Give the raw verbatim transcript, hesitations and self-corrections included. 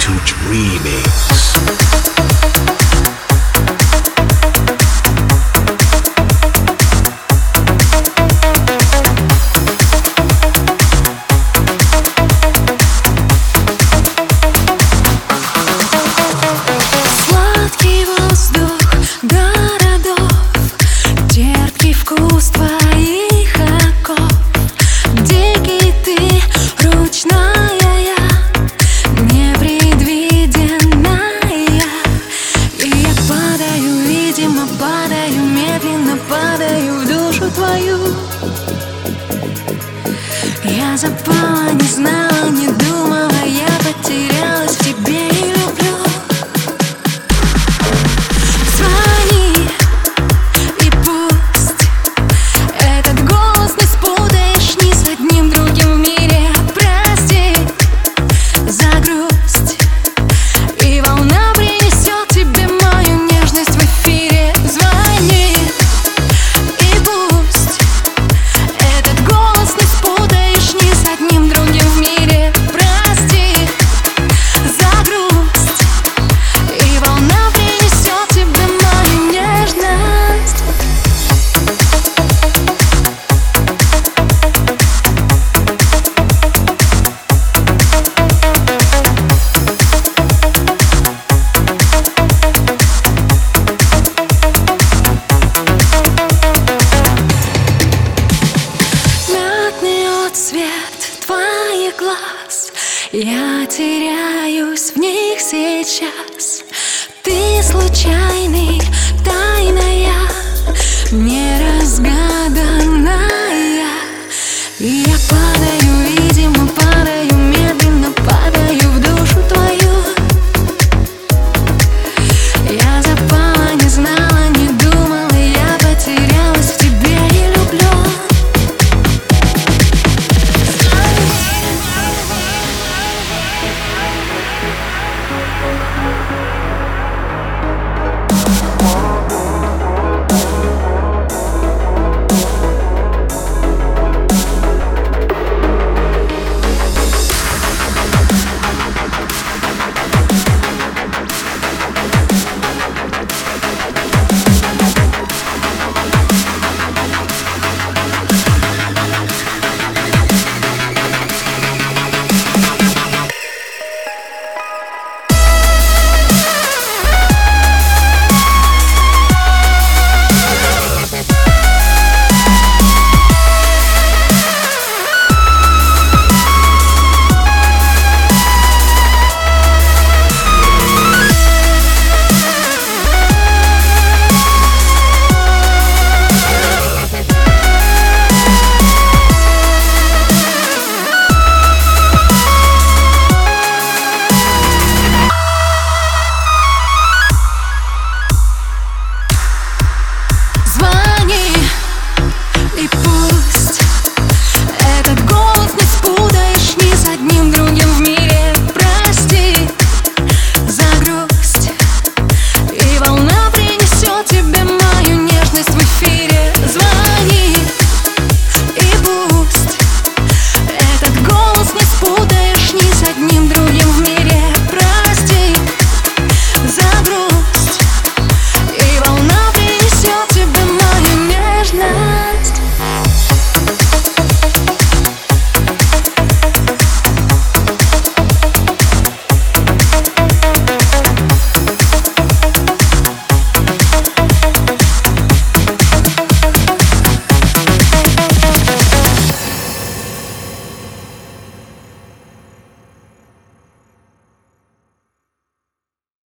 Attitude Remix. Падаю, медленно падаю в душу твою. Я запала, не знала, не думала, я потерялась в тебе и люблю. Звони, и пусть этот голос не спутаешь ни с одним другим в мире. Прости за грусть, и волна принесет тебе мою нежность в эфире. Звони, и пусть этот голос не спутаешь ни с одним другим в мире. Прости за грусть, и волна принесет тебе мою нежность. Мятный отцвет твоих глаз, я теряюсь в них сейчас. Ты случайный, тайная, неразгаданная.